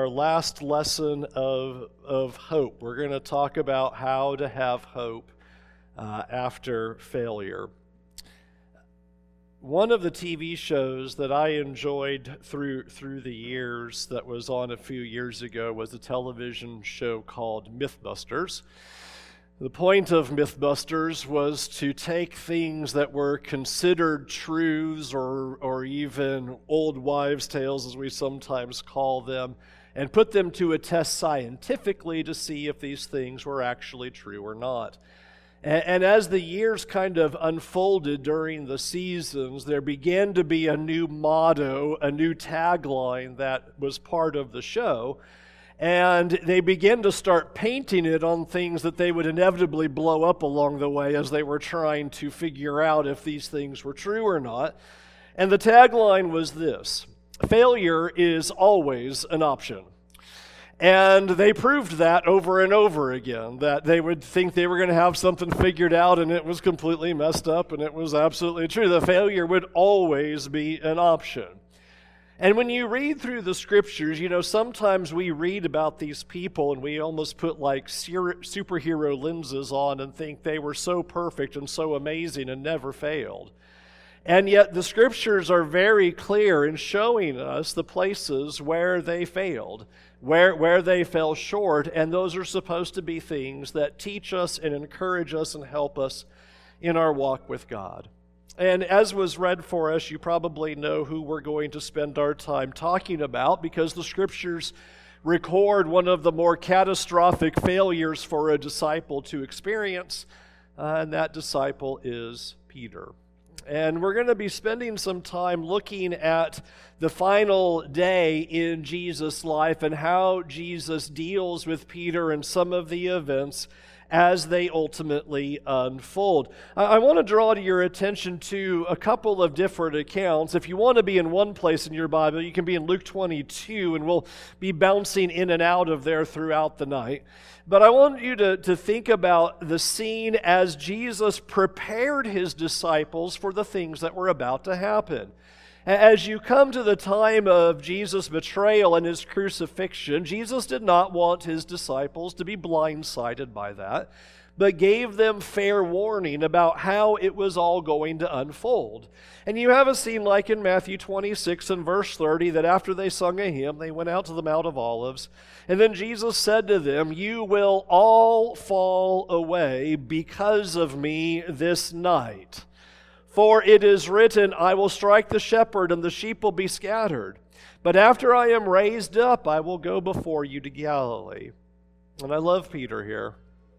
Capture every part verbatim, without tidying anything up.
our last lesson of, of hope. We're going to talk about how to have hope uh, after failure. One of the T V shows that I enjoyed through through the years that was on a few years ago was a television show called Mythbusters. The point of Mythbusters was to take things that were considered truths or or even old wives' tales, as we sometimes call them, and put them to a test scientifically to see if these things were actually true or not. And, and as the years kind of unfolded during the seasons, there began to be a new motto, a new tagline that was part of the show. And they began to start painting it on things that they would inevitably blow up along the way as they were trying to figure out if these things were true or not. And the tagline was this: failure is always an option. And they proved that over and over again, that they would think they were going to have something figured out and it was completely messed up and it was absolutely true. The failure would always be an option. And when you read through the scriptures, you know, sometimes we read about these people and we almost put like superhero lenses on and think they were so perfect and so amazing and never failed. And yet the scriptures are very clear in showing us the places where they failed, where, where they fell short, and those are supposed to be things that teach us and encourage us and help us in our walk with God. And as was read for us, you probably know who we're going to spend our time talking about, because the scriptures record one of the more catastrophic failures for a disciple to experience, uh, and that disciple is Peter. And we're going to be spending some time looking at the final day in Jesus' life and how Jesus deals with Peter and some of the events as they ultimately unfold. I want to draw to your attention to a couple of different accounts. If you want to be in one place in your Bible, you can be in Luke twenty-two, and we'll be bouncing in and out of there throughout the night. But I want you to, to think about the scene as Jesus prepared his disciples for the things that were about to happen. As you come to the time of Jesus' betrayal and his crucifixion, Jesus did not want his disciples to be blindsided by that, but gave them fair warning about how it was all going to unfold. And you have a scene like in Matthew twenty-six and verse thirty, that after they sung a hymn, they went out to the Mount of Olives, and then Jesus said to them, "You will all fall away because of me this night. For it is written, I will strike the shepherd, and the sheep will be scattered. But after I am raised up, I will go before you to Galilee." And I love Peter here.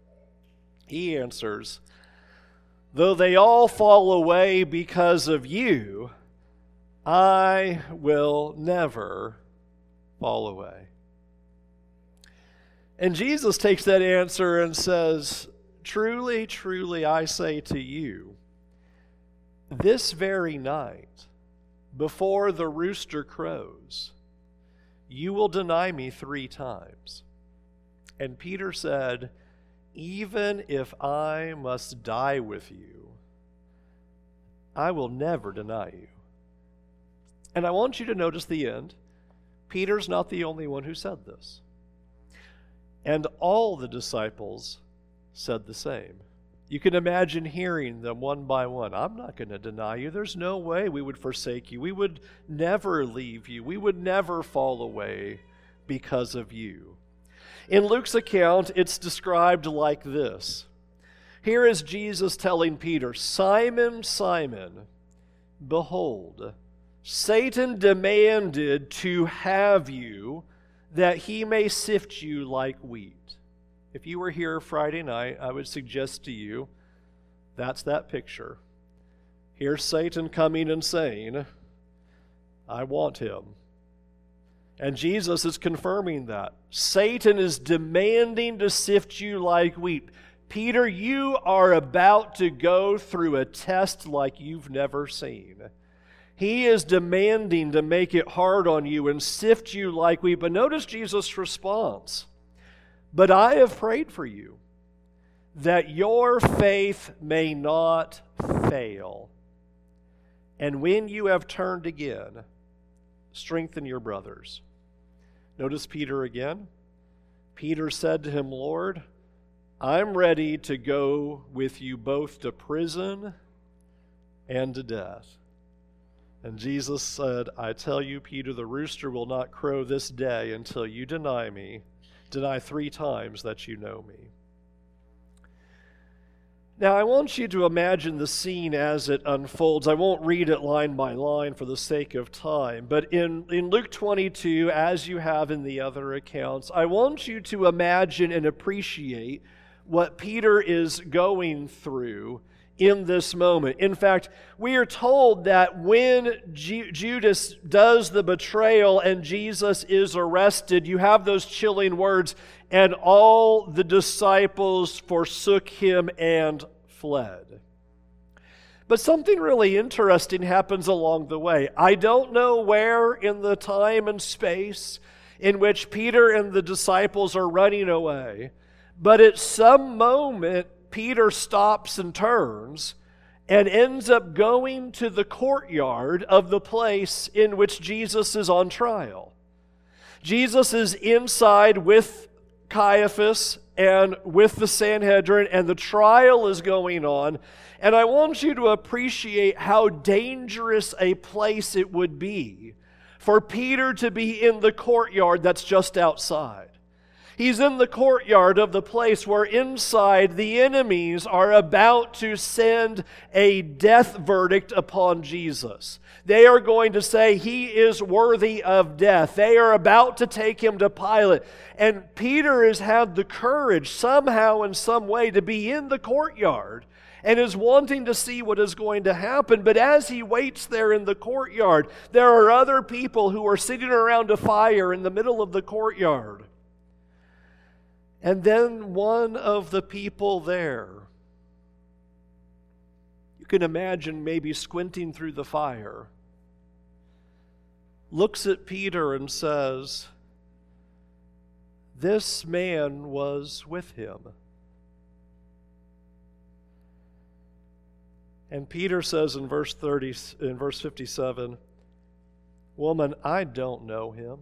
He answers, "Though they all fall away because of you, I will never fall away." And Jesus takes that answer and says, "Truly, truly, I say to you, this very night, before the rooster crows, you will deny me three times." And Peter said, "Even if I must die with you, I will never deny you." And I want you to notice the end. Peter's not the only one who said this. And all the disciples said the same. You can imagine hearing them one by one. "I'm not going to deny you. There's no way we would forsake you. We would never leave you. We would never fall away because of you." In Luke's account, it's described like this. Here is Jesus telling Peter, "Simon, Simon, behold, Satan demanded to have you, that he may sift you like wheat." If you were here Friday night, I would suggest to you that's that picture. Here's Satan coming and saying, "I want him." And Jesus is confirming that. Satan is demanding to sift you like wheat. Peter, you are about to go through a test like you've never seen. He is demanding to make it hard on you and sift you like wheat. But notice Jesus' response. "But I have prayed for you, that your faith may not fail. And when you have turned again, strengthen your brothers." Notice Peter again. Peter said to him, Lord, I'm ready to go with you both to prison and to death. And Jesus said, I tell you, Peter, the rooster will not crow this day until you deny me, deny three times that you know me. Now, I want you to imagine the scene as it unfolds. I won't read it line by line for the sake of time, but in, in Luke twenty-two, as you have in the other accounts, I want you to imagine and appreciate what Peter is going through in this moment. In fact, we are told that when Ju- Judas does the betrayal and Jesus is arrested, you have those chilling words, and all the disciples forsook him and fled. But something really interesting happens along the way. I don't know where in the time and space in which Peter and the disciples are running away, but at some moment, Peter stops and turns and ends up going to the courtyard of the place in which Jesus is on trial. Jesus is inside with Caiaphas and with the Sanhedrin, and the trial is going on. And I want you to appreciate how dangerous a place it would be for Peter to be in the courtyard that's just outside. He's in the courtyard of the place where inside the enemies are about to send a death verdict upon Jesus. They are going to say he is worthy of death. They are about to take him to Pilate. And Peter has had the courage somehow in some way to be in the courtyard and is wanting to see what is going to happen. But as he waits there in the courtyard, there are other people who are sitting around a fire in the middle of the courtyard. And then one of the people there, you can imagine maybe squinting through the fire, looks at Peter and says, "This man was with him." And Peter says in verse thirty, in verse fifty-seven, "Woman, I don't know him."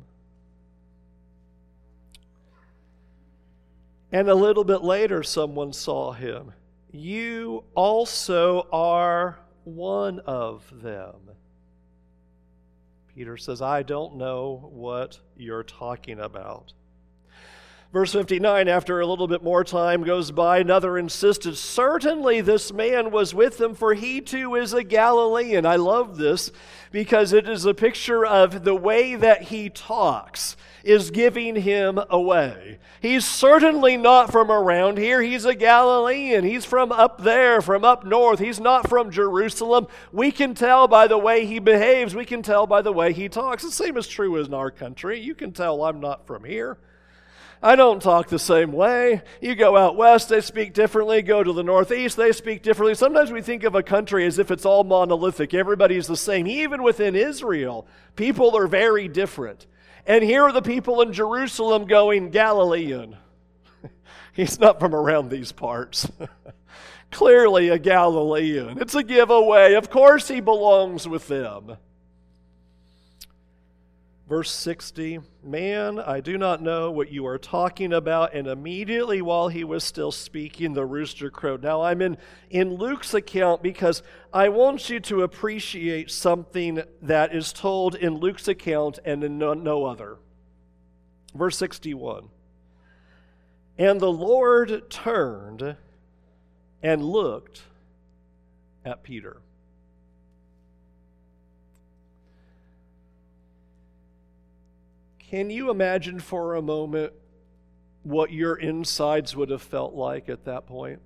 And a little bit later, someone saw him. "You also are one of them." Peter says, "I don't know what you're talking about." Verse fifty-nine, after a little bit more time goes by, another insisted, "Certainly this man was with them, for he too is a Galilean." I love this because it is a picture of the way that he talks is giving him away. He's certainly not from around here. He's a Galilean. He's from up there, from up north. He's not from Jerusalem. We can tell by the way he behaves. We can tell by the way he talks. The same is true in our country. You can tell I'm not from here. I don't talk the same way. You go out west, they speak differently. Go to the northeast, they speak differently. Sometimes we think of a country as if it's all monolithic. Everybody's the same. Even within Israel, people are very different. And here are the people in Jerusalem going, "Galilean." He's not from around these parts. Clearly a Galilean. It's a giveaway. Of course he belongs with them. Verse sixty, "Man, I do not know what you are talking about." And immediately while he was still speaking, the rooster crowed. Now I'm in, in Luke's account because I want you to appreciate something that is told in Luke's account and in no, no other. Verse sixty-one, "And the Lord turned and looked at Peter." Can you imagine for a moment what your insides would have felt like at that point?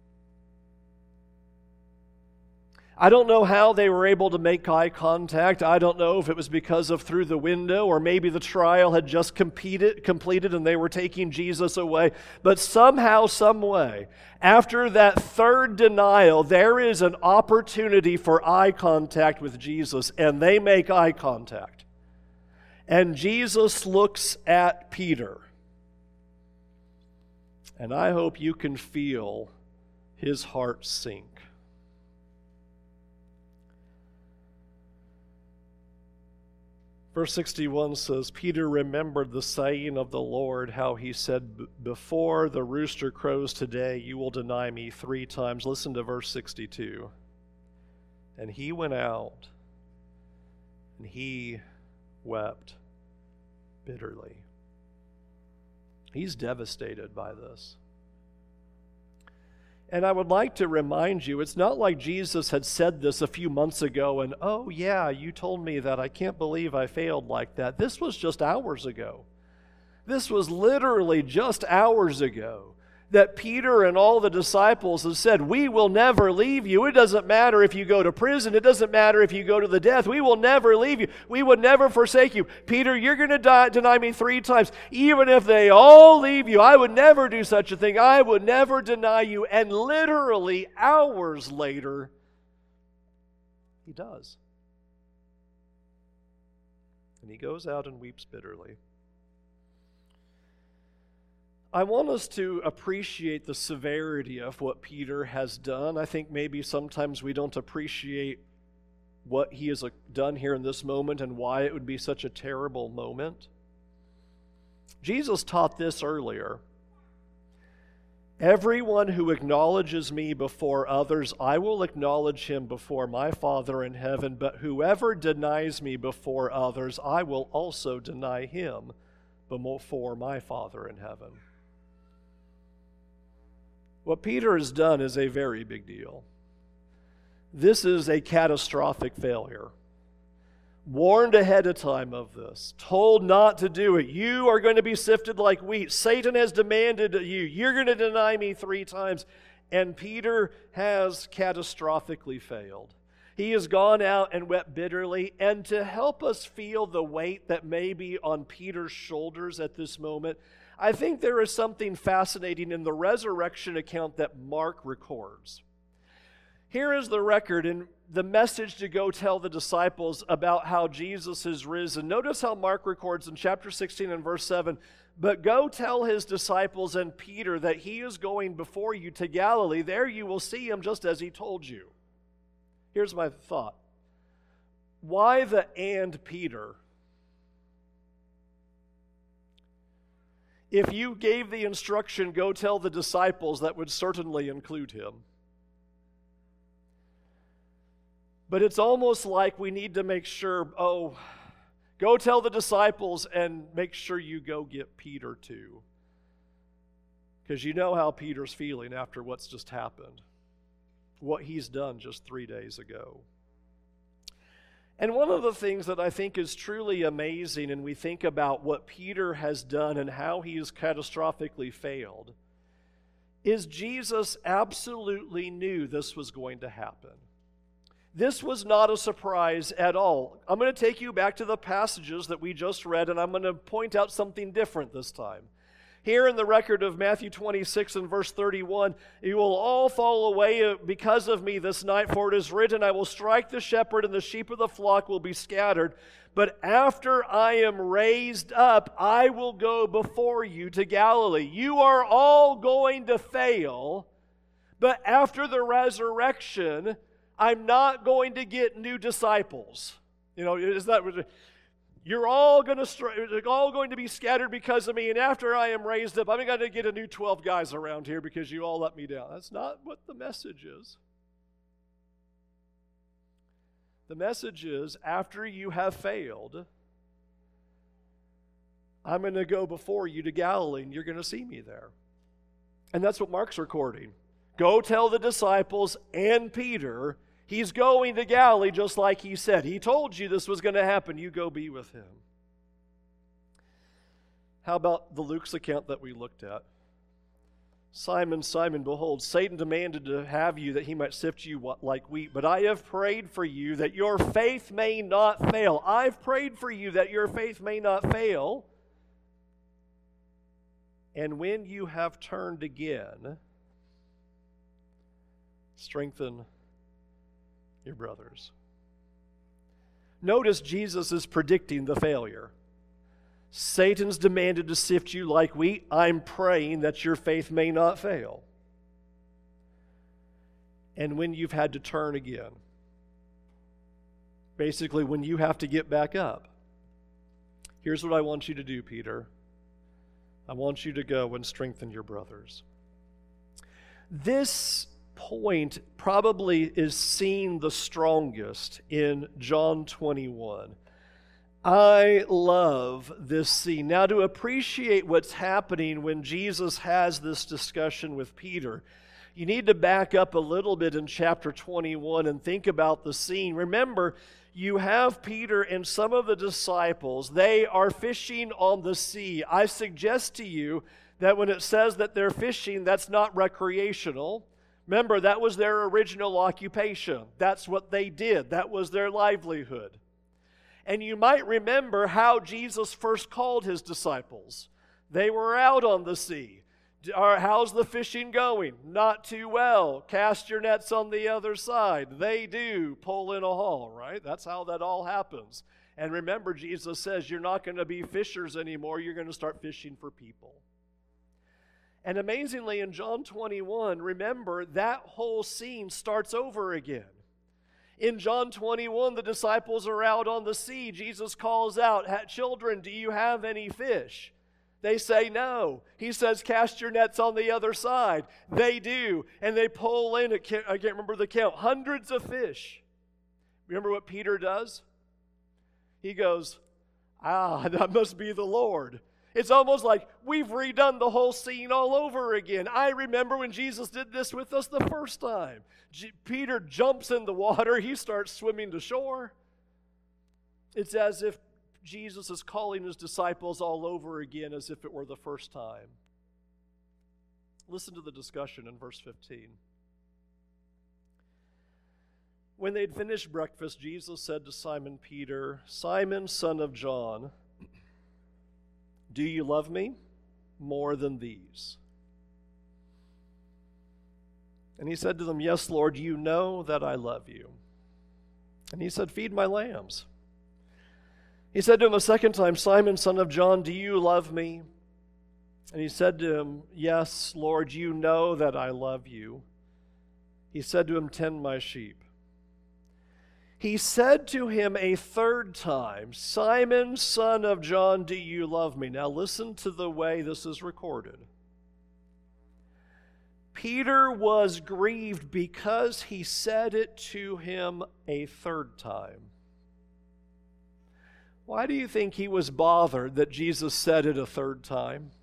I don't know how they were able to make eye contact. I don't know if it was because of through the window or maybe the trial had just competed, completed and they were taking Jesus away. But somehow, some way, after that third denial, there is an opportunity for eye contact with Jesus, and they make eye contact. And Jesus looks at Peter. And I hope you can feel his heart sink. Verse sixty-one says, Peter remembered the saying of the Lord, how he said, before the rooster crows today, you will deny me three times. Listen to verse sixty-two. And he went out, and he wept bitterly. He's devastated by this. And I would like to remind you, it's not like Jesus had said this a few months ago and, oh yeah, you told me that. I can't believe I failed like that. This was just hours ago. This was literally just hours ago that Peter and all the disciples have said, we will never leave you. It doesn't matter if you go to prison. It doesn't matter if you go to the death. We will never leave you. We would never forsake you. Peter, you're going to die, deny me three times. Even if they all leave you, I would never do such a thing. I would never deny you. And literally hours later, he does. And he goes out and weeps bitterly. I want us to appreciate the severity of what Peter has done. I think maybe sometimes we don't appreciate what he has done here in this moment and why it would be such a terrible moment. Jesus taught this earlier. Everyone who acknowledges me before others, I will acknowledge him before my Father in heaven, but whoever denies me before others, I will also deny him before my Father in heaven. What Peter has done is a very big deal. This is a catastrophic failure. Warned ahead of time of this, told not to do it. You are going to be sifted like wheat. Satan has demanded you. You're going to deny me three times. And Peter has catastrophically failed. He has gone out and wept bitterly. And to help us feel the weight that may be on Peter's shoulders at this moment, I think there is something fascinating in the resurrection account that Mark records. Here is the record in the message to go tell the disciples about how Jesus is risen. Notice how Mark records in chapter sixteen and verse seven, but go tell his disciples and Peter that he is going before you to Galilee. There you will see him just as he told you. Here's my thought. Why the and Peter? If you gave the instruction, go tell the disciples, that would certainly include him. But it's almost like we need to make sure, oh, go tell the disciples and make sure you go get Peter too. Because you know how Peter's feeling after what's just happened. What he's done just three days ago. And one of the things that I think is truly amazing, and we think about what Peter has done and how he has catastrophically failed, is Jesus absolutely knew this was going to happen. This was not a surprise at all. I'm going to take you back to the passages that we just read, and I'm going to point out something different this time. Here in the record of Matthew twenty-six and verse thirty-one, you will all fall away because of me this night, for it is written, I will strike the shepherd and the sheep of the flock will be scattered. But after I am raised up, I will go before you to Galilee. You are all going to fail, but after the resurrection, I'm not going to get new disciples. You know, is that... You're all going to all going to be scattered because of me, and after I am raised up, I'm going to get a new twelve guys around here because you all let me down. That's not what the message is. The message is, after you have failed, I'm going to go before you to Galilee, and you're going to see me there. And that's what Mark's recording. Go tell the disciples and Peter, he's going to Galilee just like he said. He told you this was going to happen. You go be with him. How about the Luke's account that we looked at? Simon, Simon, behold, Satan demanded to have you that he might sift you like wheat, but I have prayed for you that your faith may not fail. I've prayed for you that your faith may not fail. And when you have turned again, strengthen your brothers. Notice Jesus is predicting the failure. Satan's demanded to sift you like wheat. I'm praying that your faith may not fail. And when you've had to turn again, basically when you have to get back up, Here's what I want you to do, Peter. I want you to go and strengthen your brothers. This point probably is seen the strongest in John twenty-one. I love this scene. Now, to appreciate what's happening when Jesus has this discussion with Peter, you need to back up a little bit in chapter twenty-one and think about the scene. Remember, you have Peter and some of the disciples. They are fishing on the sea. I suggest to you that when it says that they're fishing, that's not recreational. Remember, that was their original occupation. That's what they did. That was their livelihood. And you might remember how Jesus first called his disciples. They were out on the sea. How's the fishing going? Not too well. Cast your nets on the other side. They do. Pull in a haul, right? That's how that all happens. And remember, Jesus says you're not going to be fishers anymore. You're going to start fishing for people. And amazingly, in John twenty-one, remember, that whole scene starts over again. In John twenty-one, the disciples are out on the sea. Jesus calls out, "Children, do you have any fish?" They say no. He says, "Cast your nets on the other side." They do. And they pull in, I can't, I can't remember the count, hundreds of fish. Remember what Peter does? He goes, "Ah, that must be the Lord." It's almost like we've redone the whole scene all over again. I remember when Jesus did this with us the first time. G- Peter jumps in the water. He starts swimming to shore. It's as if Jesus is calling his disciples all over again as if it were the first time. Listen to the discussion in verse fifteen. When they'd finished breakfast, Jesus said to Simon Peter, "Simon, son of John, do you love me more than these?" And he said to them, "Yes, Lord, you know that I love you." And he said, "Feed my lambs." He said to him a second time, "Simon, son of John, do you love me?" And he said to him, "Yes, Lord, you know that I love you." He said to him, "Tend my sheep." He said to him a third time, "Simon, son of John, do you love me?" Now listen to the way this is recorded. Peter was grieved because he said it to him a third time. Why do you think he was bothered that Jesus said it a third time?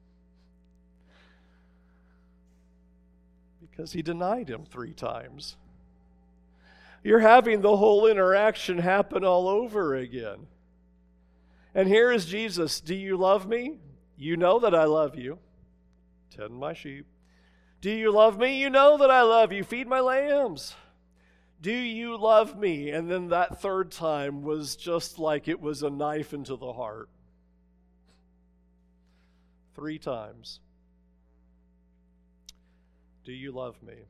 Because he denied him three times. You're having the whole interaction happen all over again. And here is Jesus. "Do you love me? You know that I love you. Tend my sheep. Do you love me? You know that I love you. Feed my lambs. Do you love me?" And then that third time was just like it was a knife into the heart. Three times. "Do you love me?"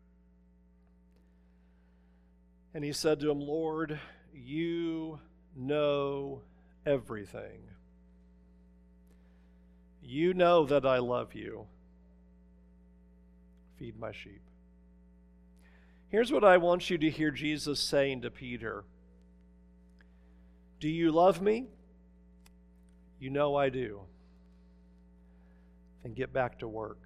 And he said to him, "Lord, you know everything. You know that I love you. Feed my sheep." Here's what I want you to hear Jesus saying to Peter. Do you love me? You know I do. Then get back to work.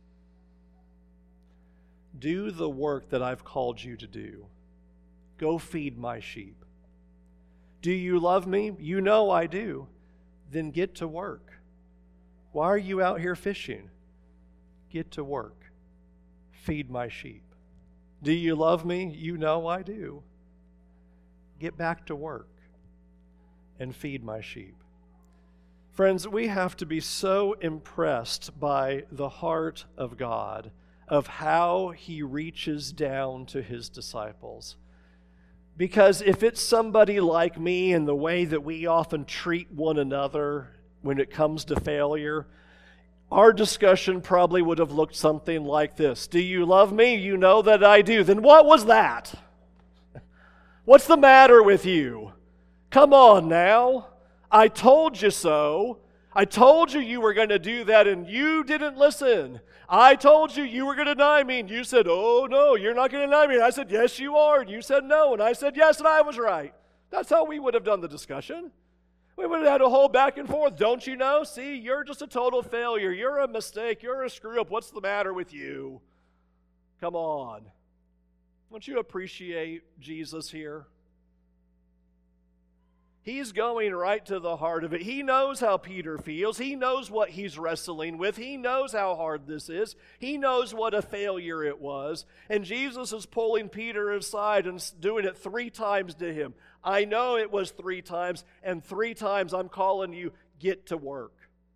Do the work that I've called you to do. Go feed my sheep. Do you love me? You know I do. Then get to work. Why are you out here fishing? Get to work. Feed my sheep. Do you love me? You know I do. Get back to work and feed my sheep. Friends, we have to be so impressed by the heart of God, of how he reaches down to his disciples. Because if it's somebody like me and the way that we often treat one another when it comes to failure, our discussion probably would have looked something like this. Do you love me? You know that I do. Then what was that? What's the matter with you? Come on now. I told you so. I told you you were going to do that and you didn't listen. I told you you were going to deny me and you said, "Oh no, you're not going to deny me." And I said, "Yes, you are." And you said no. And I said, "Yes," and I was right. That's how we would have done the discussion. We would have had a whole back and forth. Don't you know? See, you're just a total failure. You're a mistake. You're a screw-up. What's the matter with you? Come on. Don't you appreciate Jesus here? He's going right to the heart of it. He knows how Peter feels. He knows what he's wrestling with. He knows how hard this is. He knows what a failure it was. And Jesus is pulling Peter aside and doing it three times to him. I know it was three times, and three times I'm calling you, get to work.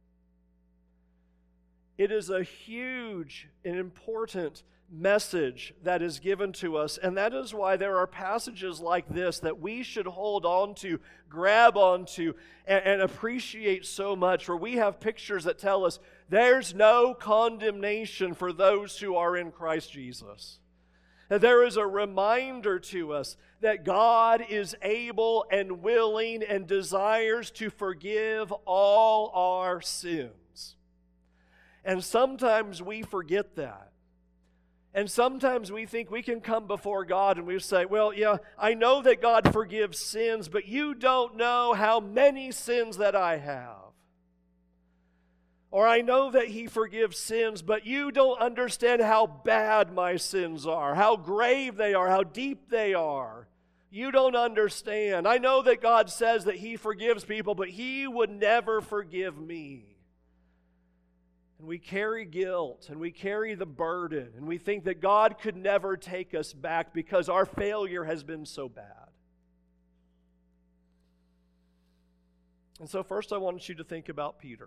It is a huge and important message that is given to us, and that is why there are passages like this that we should hold on to, grab onto, and, and appreciate so much, where we have pictures that tell us there's no condemnation for those who are in Christ Jesus. That there is a reminder to us that God is able and willing and desires to forgive all our sins. And sometimes we forget that. And sometimes we think we can come before God and we say, well, yeah, I know that God forgives sins, but you don't know how many sins that I have. Or I know that He forgives sins, but you don't understand how bad my sins are, how grave they are, how deep they are. You don't understand. I know that God says that He forgives people, but He would never forgive me. And we carry guilt, and we carry the burden, and we think that God could never take us back because our failure has been so bad. And so first I want you to think about Peter.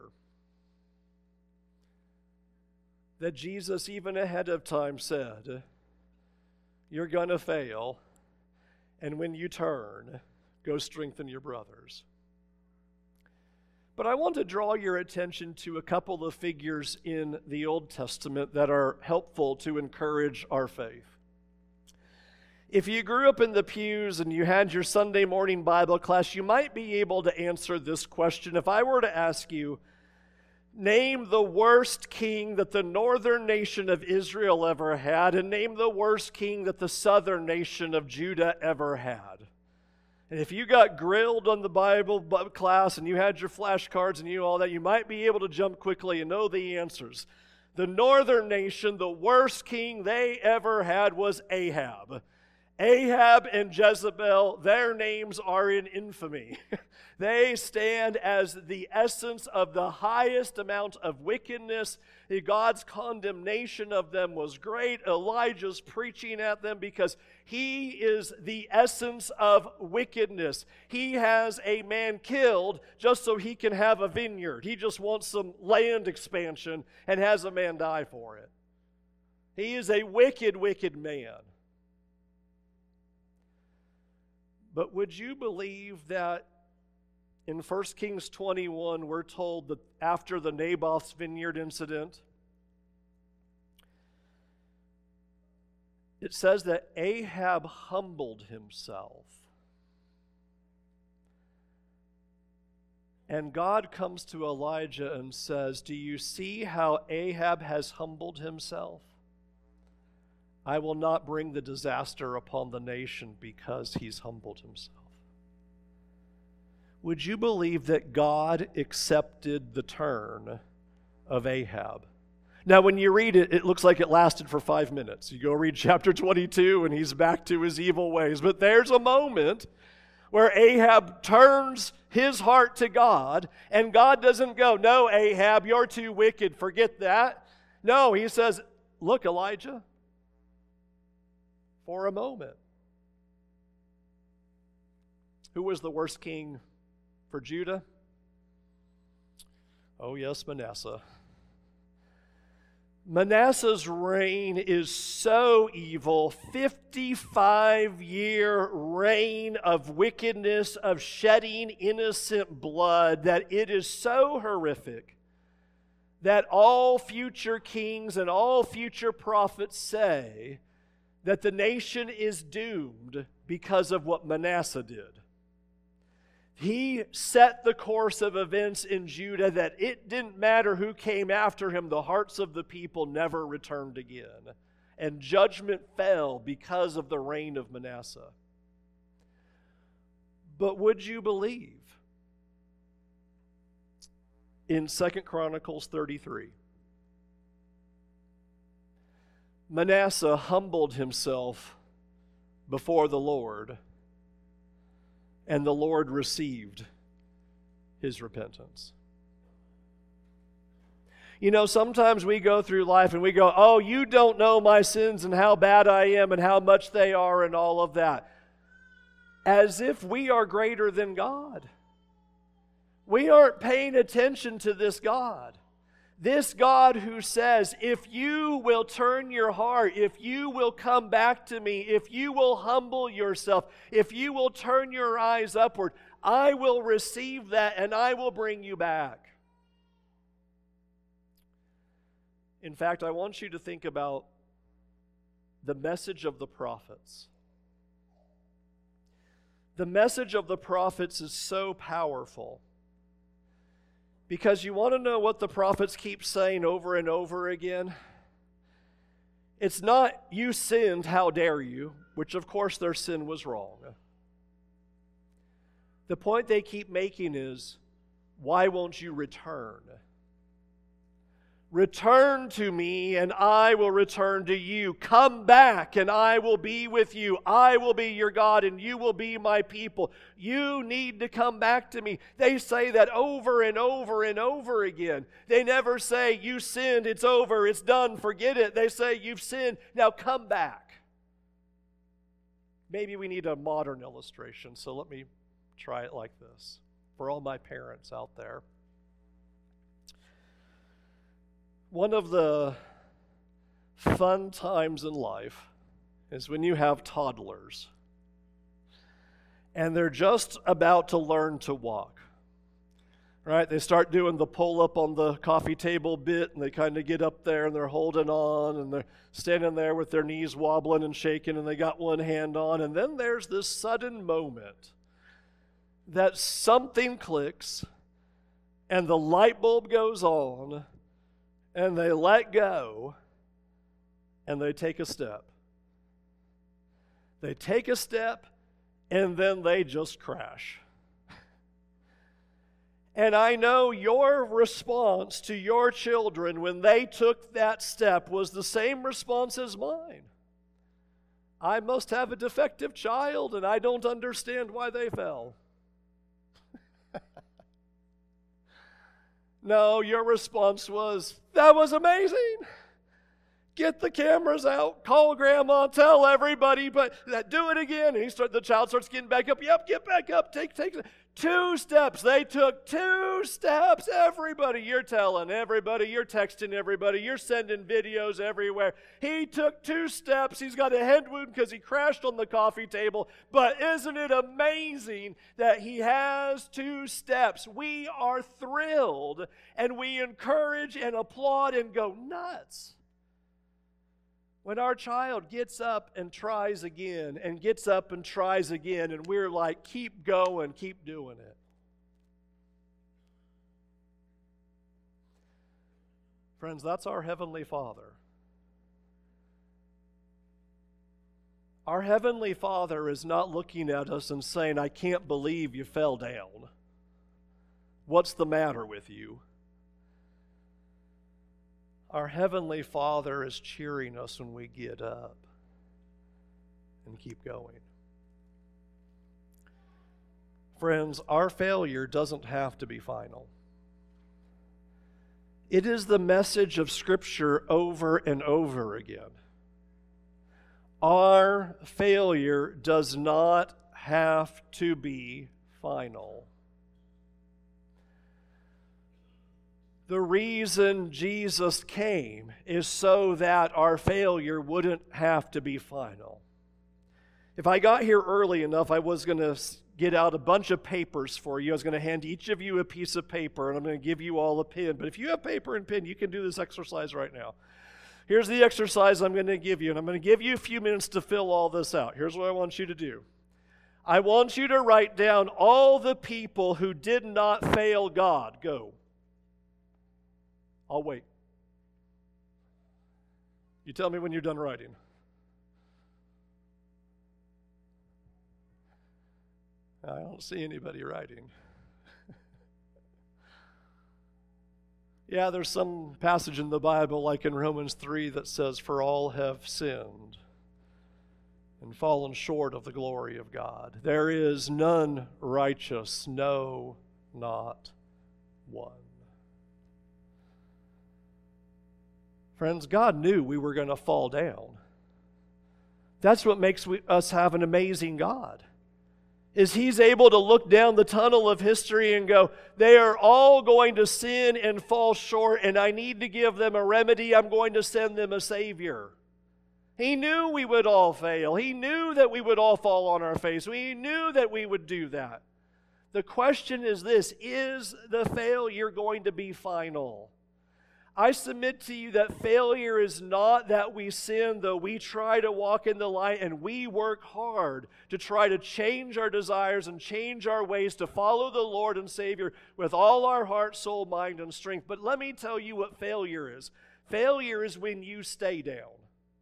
That Jesus, even ahead of time, said, you're going to fail, and when you turn, go strengthen your brothers. But I want to draw your attention to a couple of figures in the Old Testament that are helpful to encourage our faith. If you grew up in the pews and you had your Sunday morning Bible class, you might be able to answer this question. If I were to ask you, name the worst king that the northern nation of Israel ever had, and name the worst king that the southern nation of Judah ever had. And if you got grilled on the Bible class and you had your flashcards and you all that, you might be able to jump quickly and know the answers. The northern nation, the worst king they ever had was Ahab. Ahab and Jezebel, their names are in infamy. They stand as the essence of the highest amount of wickedness. God's condemnation of them was great. Elijah's preaching at them because he is the essence of wickedness. He has a man killed just so he can have a vineyard. He just wants some land expansion and has a man die for it. He is a wicked, wicked man. But would you believe that in First Kings twenty-one, we're told that after the Naboth's vineyard incident, it says that Ahab humbled himself. And God comes to Elijah and says, do you see how Ahab has humbled himself? I will not bring the disaster upon the nation because he's humbled himself. Would you believe that God accepted the turn of Ahab? Now, when you read it, it looks like it lasted for five minutes. You go read chapter twenty-two, and he's back to his evil ways. But there's a moment where Ahab turns his heart to God, and God doesn't go, no, Ahab, you're too wicked, forget that. No, he says, look, Elijah, for a moment. Who was the worst king for Judah? Oh yes, Manasseh. Manasseh's reign is so evil, fifty-five year reign of wickedness, of shedding innocent blood, that it is so horrific that all future kings and all future prophets say that the nation is doomed because of what Manasseh did. He set the course of events in Judah that it didn't matter who came after him, the hearts of the people never returned again. And judgment fell because of the reign of Manasseh. But would you believe in Second Chronicles thirty-three. Manasseh humbled himself before the Lord, and the Lord received his repentance. You know, sometimes we go through life and we go, oh, you don't know my sins and how bad I am and how much they are and all of that. As if we are greater than God. We aren't paying attention to this God. This God who says, if you will turn your heart, if you will come back to me, if you will humble yourself, if you will turn your eyes upward, I will receive that and I will bring you back. In fact, I want you to think about the message of the prophets. The message of the prophets is so powerful because you want to know what the prophets keep saying over and over again? It's not, you sinned, how dare you, which of course their sin was wrong. The point they keep making is, why won't you return? Return to me, and I will return to you. Come back, and I will be with you. I will be your God, and you will be my people. You need to come back to me. They say that over and over and over again. They never say, you sinned, it's over, it's done, forget it. They say, you've sinned, now come back. Maybe we need a modern illustration, so let me try it like this for all my parents out there. One of the fun times in life is when you have toddlers and they're just about to learn to walk. Right? They start doing the pull up on the coffee table bit and they kind of get up there and they're holding on and they're standing there with their knees wobbling and shaking and they got one hand on, and then there's this sudden moment that something clicks and the light bulb goes on. And they let go, and they take a step. They take a step, and then they just crash. And I know your response to your children when they took that step was the same response as mine. I must have a defective child, and I don't understand why they fell. No, your response was, that was amazing. Get the cameras out, call grandma, tell everybody, but that, do it again. And he start, the child starts getting back up. Yep, get back up. Take, take two steps. They took two steps. Everybody, you're telling everybody, you're texting everybody, you're sending videos everywhere. He took two steps. He's got a head wound because he crashed on the coffee table. But isn't it amazing that he has two steps? We are thrilled and we encourage and applaud and go nuts when our child gets up and tries again and gets up and tries again, and we're like, keep going, keep doing it. Friends, that's our Heavenly Father. Our Heavenly Father is not looking at us and saying, I can't believe you fell down. What's the matter with you? Our Heavenly Father is cheering us when we get up and keep going. Friends, our failure doesn't have to be final. It is the message of Scripture over and over again. Our failure does not have to be final. The reason Jesus came is so that our failure wouldn't have to be final. If I got here early enough, I was going to get out a bunch of papers for you. I was going to hand each of you a piece of paper, and I'm going to give you all a pen. But if you have paper and pen, you can do this exercise right now. Here's the exercise I'm going to give you, and I'm going to give you a few minutes to fill all this out. Here's what I want you to do. I want you to write down all the people who did not fail God. Go. I'll wait. You tell me when you're done writing. I don't see anybody writing. Yeah, there's some passage in the Bible, like in Romans three, that says, "For all have sinned and fallen short of the glory of God. There is none righteous, no, not one." Friends, God knew we were going to fall down. That's what makes we, us have an amazing God, is He's able to look down the tunnel of history and go, they are all going to sin and fall short, and I need to give them a remedy. I'm going to send them a Savior. He knew we would all fail. He knew that we would all fall on our face. He knew that we would do that. The question is this: is the failure going to be final? I submit to you that failure is not that we sin, though we try to walk in the light and we work hard to try to change our desires and change our ways to follow the Lord and Savior with all our heart, soul, mind, and strength. But let me tell you what failure is. Failure is when you stay down.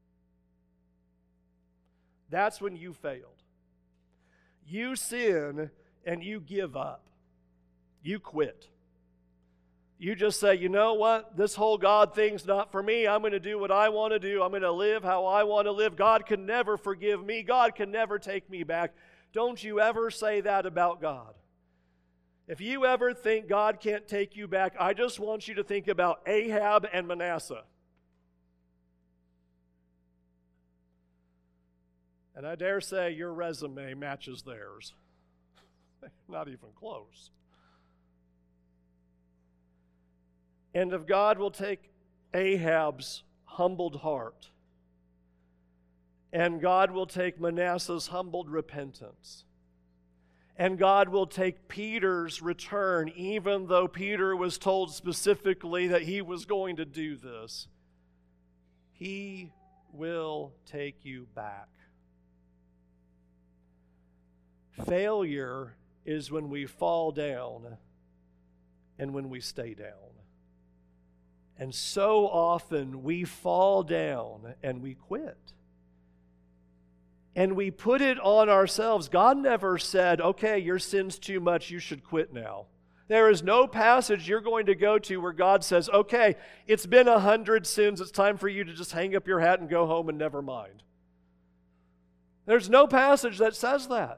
That's when you failed. You sin and you give up. You quit. You just say, you know what? This whole God thing's not for me. I'm going to do what I want to do. I'm going to live how I want to live. God can never forgive me. God can never take me back. Don't you ever say that about God. If you ever think God can't take you back, I just want you to think about Ahab and Manasseh. And I dare say your resume matches theirs. Not even close. And if God will take Ahab's humbled heart, and God will take Manasseh's humbled repentance, and God will take Peter's return, even though Peter was told specifically that he was going to do this, He will take you back. Failure is when we fall down and when we stay down. And so often we fall down and we quit. And we put it on ourselves. God never said, okay, your sin's too much, you should quit now. There is no passage you're going to go to where God says, okay, it's been a hundred sins, it's time for you to just hang up your hat and go home and never mind. There's no passage that says that.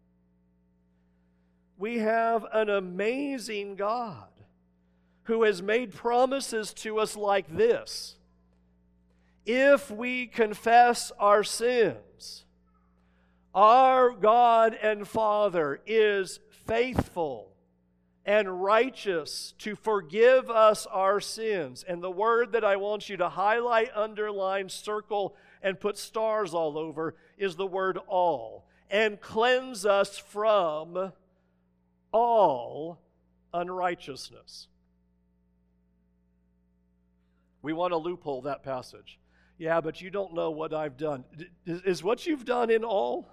We have an amazing God who has made promises to us like this. If we confess our sins, our God and Father is faithful and righteous to forgive us our sins. And the word that I want you to highlight, underline, circle, and put stars all over is the word all. And cleanse us from all unrighteousness. We want to loophole that passage. Yeah, but you don't know what I've done. Is, is what you've done in all?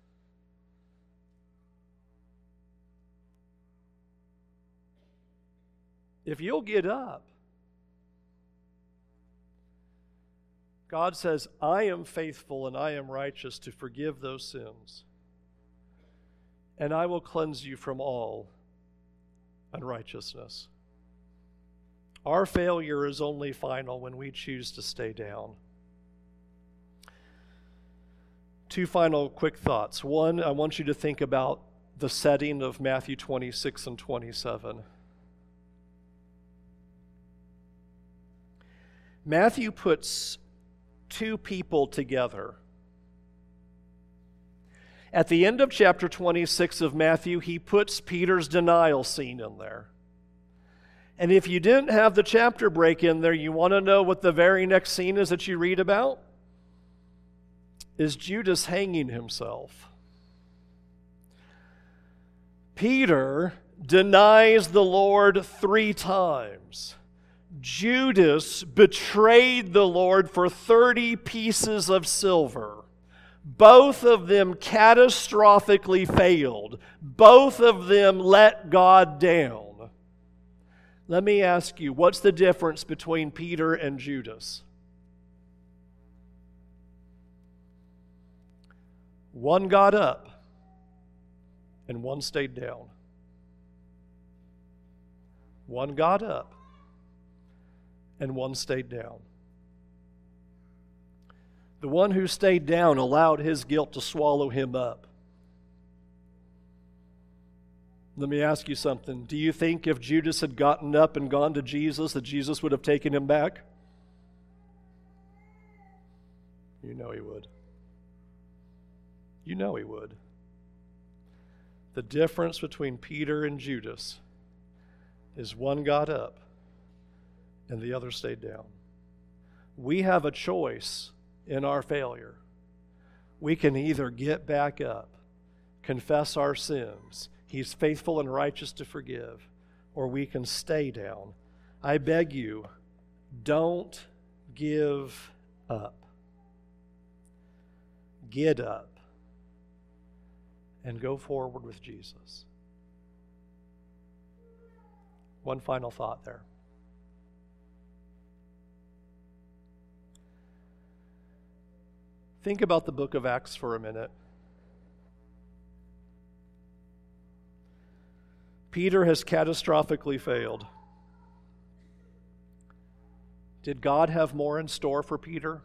If you'll get up, God says, I am faithful and I am righteous to forgive those sins, and I will cleanse you from all unrighteousness. Our failure is only final when we choose to stay down. Two final quick thoughts. One, I want you to think about the setting of Matthew twenty-six and twenty-seven. Matthew puts two people together. At the end of chapter twenty-six of Matthew, he puts Peter's denial scene in there. And if you didn't have the chapter break in there, you want to know what the very next scene is that you read about? Is Judas hanging himself. Peter denies the Lord three times. Judas betrayed the Lord for thirty pieces of silver. Both of them catastrophically failed. Both of them let God down. Let me ask you, what's the difference between Peter and Judas? One got up and one stayed down. One got up and one stayed down. The one who stayed down allowed his guilt to swallow him up. Let me ask you something. Do you think if Judas had gotten up and gone to Jesus, that Jesus would have taken him back? You know he would. You know he would. The difference between Peter and Judas is one got up and the other stayed down. We have a choice in our failure. We can either get back up, confess our sins, He's faithful and righteous to forgive, or we can stay down. I beg you, don't give up. Get up and go forward with Jesus. One final thought there. Think about the book of Acts for a minute. Peter has catastrophically failed. Did God have more in store for Peter?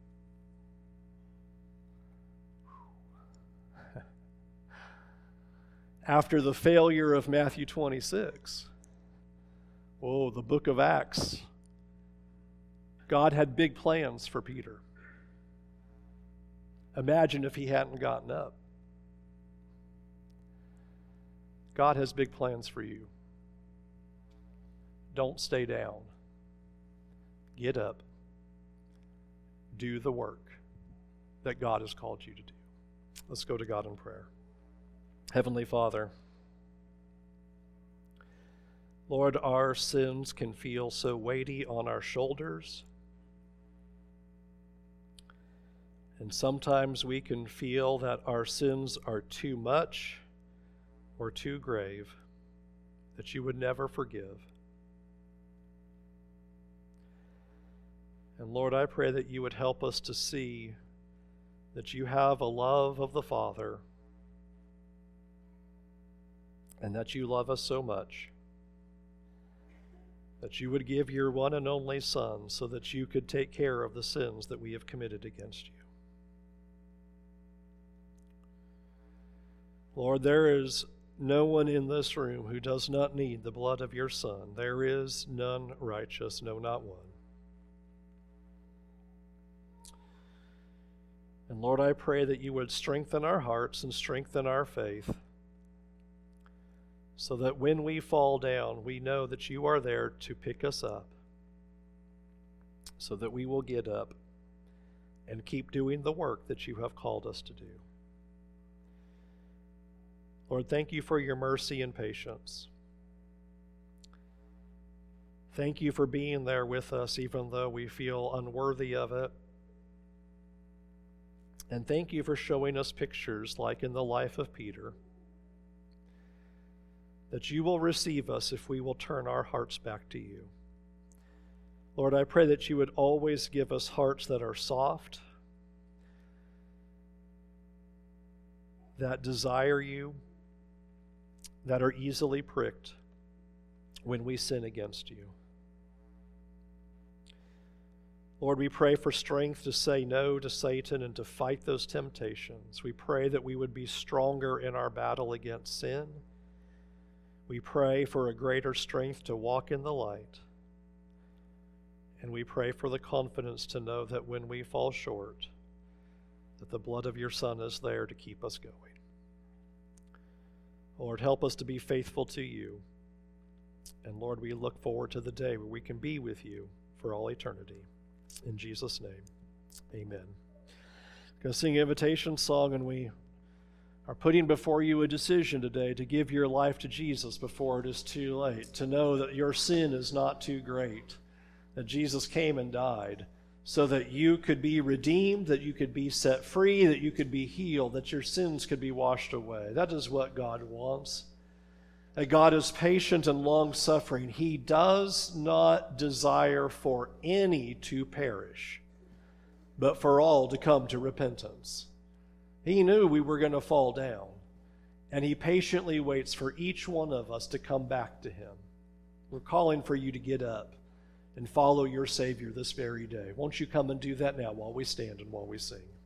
After the failure of Matthew twenty-six, oh, the book of Acts, God had big plans for Peter. Imagine if he hadn't gotten up. God has big plans for you. Don't stay down. Get up. Do the work that God has called you to do. Let's go to God in prayer. Heavenly Father, Lord, our sins can feel so weighty on our shoulders. And sometimes we can feel that our sins are too much or too grave, that you would never forgive. And Lord, I pray that you would help us to see that you have a love of the Father and that you love us so much that you would give your one and only Son so that you could take care of the sins that we have committed against you. Lord, there is no one in this room who does not need the blood of your Son. There is none righteous, no, not one. And Lord, I pray that you would strengthen our hearts and strengthen our faith so that when we fall down, we know that you are there to pick us up so that we will get up and keep doing the work that you have called us to do. Lord, thank you for your mercy and patience. Thank you for being there with us even though we feel unworthy of it. And thank you for showing us pictures like in the life of Peter, that you will receive us if we will turn our hearts back to you. Lord, I pray that you would always give us hearts that are soft, that desire you, that are easily pricked when we sin against you. Lord, we pray for strength to say no to Satan and to fight those temptations. We pray that we would be stronger in our battle against sin. We pray for a greater strength to walk in the light. And we pray for the confidence to know that when we fall short, that the blood of your Son is there to keep us going. Lord, help us to be faithful to you. And Lord, we look forward to the day where we can be with you for all eternity. In Jesus' name, amen. I'm going to sing an invitation song, and we are putting before you a decision today to give your life to Jesus before it is too late, to know that your sin is not too great, that Jesus came and died so that you could be redeemed, that you could be set free, that you could be healed, that your sins could be washed away. That is what God wants. That God is patient and long-suffering. He does not desire for any to perish, but for all to come to repentance. He knew we were going to fall down, and he patiently waits for each one of us to come back to him. We're calling for you to get up and follow your Savior this very day. Won't you come and do that now while we stand and while we sing?